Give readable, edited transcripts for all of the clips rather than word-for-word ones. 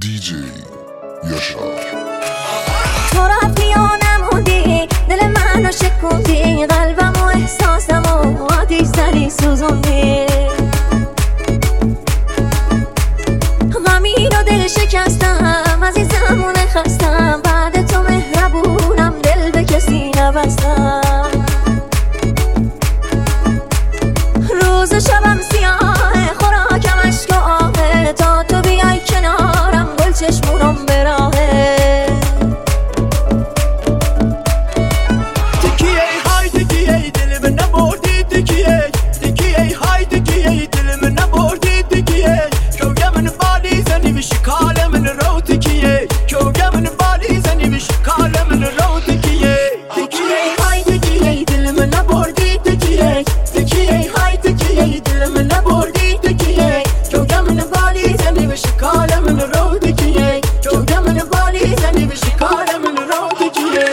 دیجی یاشار. تو رفتی یا نموندی، دل منو شکوندی، قلبم و احساسم و آتیش زدی سوزوندی. غمین و دل شکستم، عزیزمون خستم، بعد تو مهربونم، دل به کسی نبستم. روز و شبم سیاهه، خوراکم عشق و آهه، تا تو بیای کنارم گل چشمونم براهه. تکیه های تکیه دل من نبردی، تکیه تکیه های تکیه دل من نبردی، تکیه کوگه من بالی زنی به شکال من رو، تکیه کوگه من بالی زنی به شکال من رو، تکیه تکیه های تکیه دل من نبردی، تکیه تکیه های تکیه دل من نبردی، تکیه کوگه من بالی زنی به شکال من رو، تکیه کوگه من بالی زنی به شکال من رو، تکیه.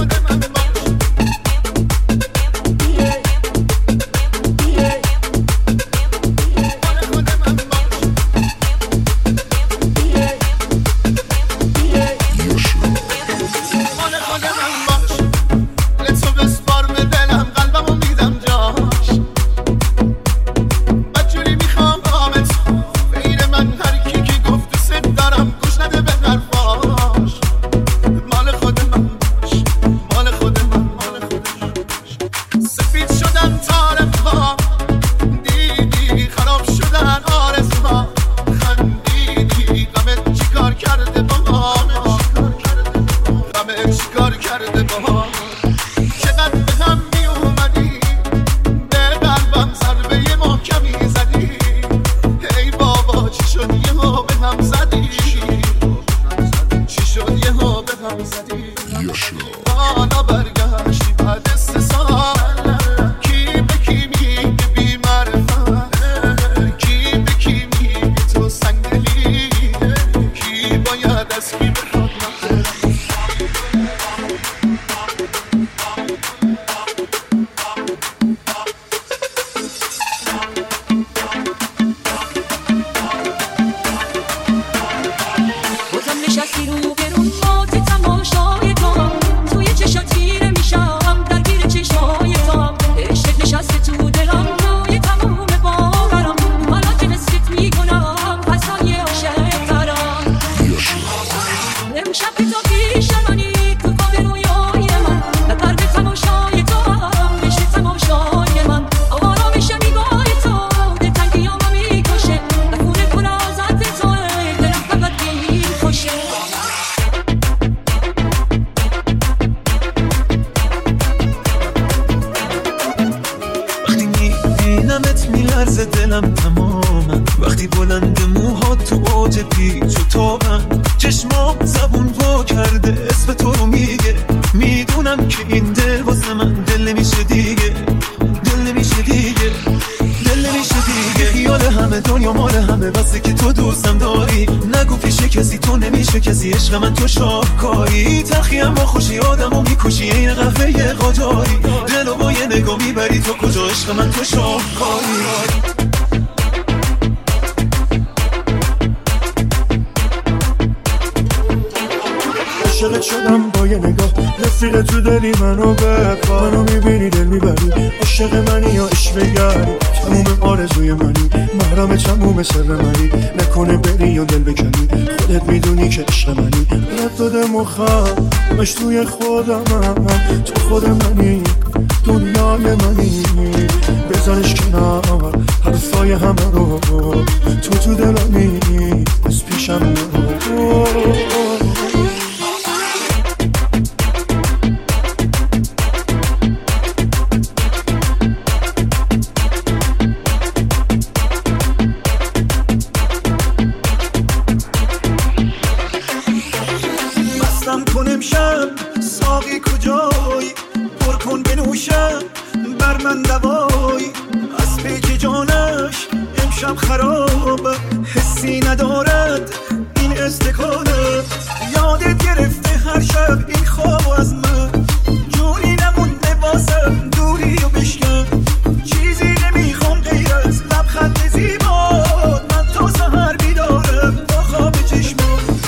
دلم تمامم وقتی بلند موها تو اوج پیچ و تابم، چشمام زبون وا کرده اسم تو رو میگه، میدونم که این دل واسه من دل نمیشه دیگه، دل نمیشه دیگه، دل نمیشه دیگه. خیال همه دنیا مال همه بسه که تو دوستم داری، نگو پیش کسی تو نمیشه کسی، عشق من تو شاهکاری، تلخی اما خوشی آدمو میکشی این قهوه قاجاری، دلو با یه نگاه میبری تو کجا، عشق من تو شاهکاری. عاشقت شدم با یه نگاه، رفیق تو دلی منو بخوا، منو میبینی دل میبری، عاشق منی یا عشق بگری، تموم آرزوی منی، محرم تموم سر منی، نکنه بری یا دل بکنی، خودت میدونی که عشق منی، رد داده مخم مش توی خودمم، تو خود منی، دنیای منی، بزنش کنار حرفای همه رو، تو دلمی از پیشم رو. ساقی کجایی پر کن بنوشم بر من دوایی، از پیک جانش امشب خرابه، حسی ندارد این استکانه، یادت گرفته هر شب این خواب از من، جونی نمونده واسم دوری و بشکن، چیزی نمیخوام غیر از لبخند زیبا، من تا سهر بیدارم با خواب چشمان.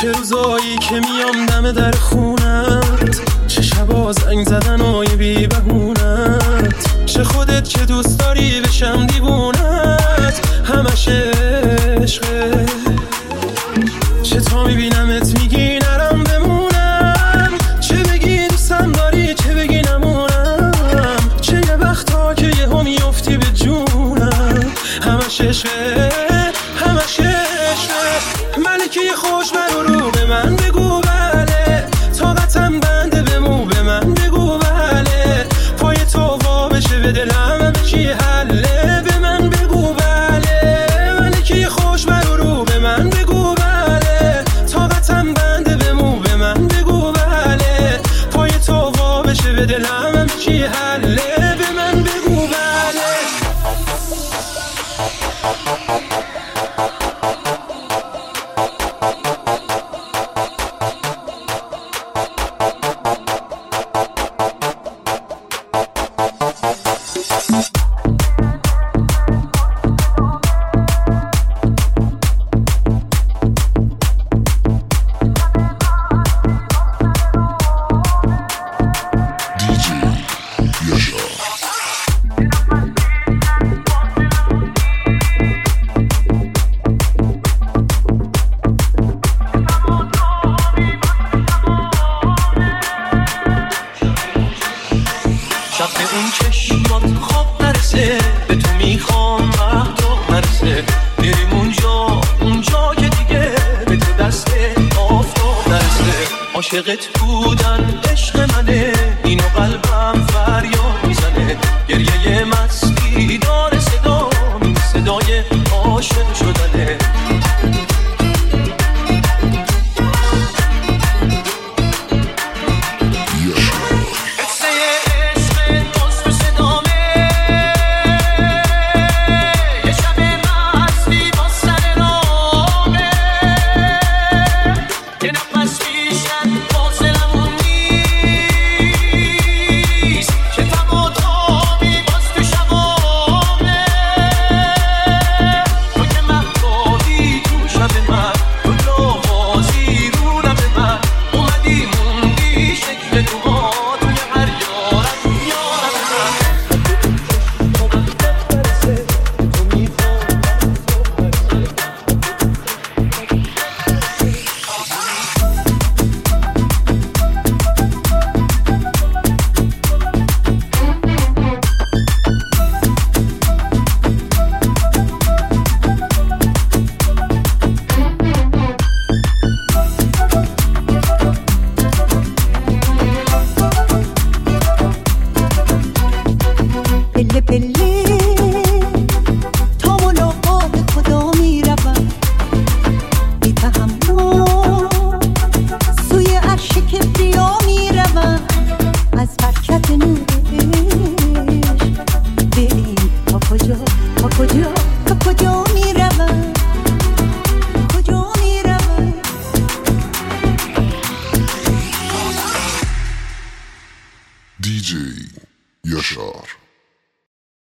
چه روزایی که میام دم در خونت، چه شبا زنگ زدن و بی بهونت، چه خودت که دوست داری بشم دیوونت، همش عشقه، چه تا میبینمت میگی نرم بمونم، چه بگی دوستم داری چه بگی نمونم، چه یه وقتا که یه هم میفتی به جونم، همش عشقه همش عشقه. ملکه خوش رو به من بگو بله، طاقتم بنده به مو به من بگو بله، پای تو وا بشه به دلم همه چی حله، به من بگو بله. ملکه خوش رو به من بگو بله، طاقتم بنده به مو به من بگو بله، پای تو وا بشه به دلم همه چی حله، به من بگو بله. عاشقت بودن عشق منه، اینو قلبم فریاد میزنه، گریه مستی داره صدا، این صدای عاشق شدنه. DJ Yashar.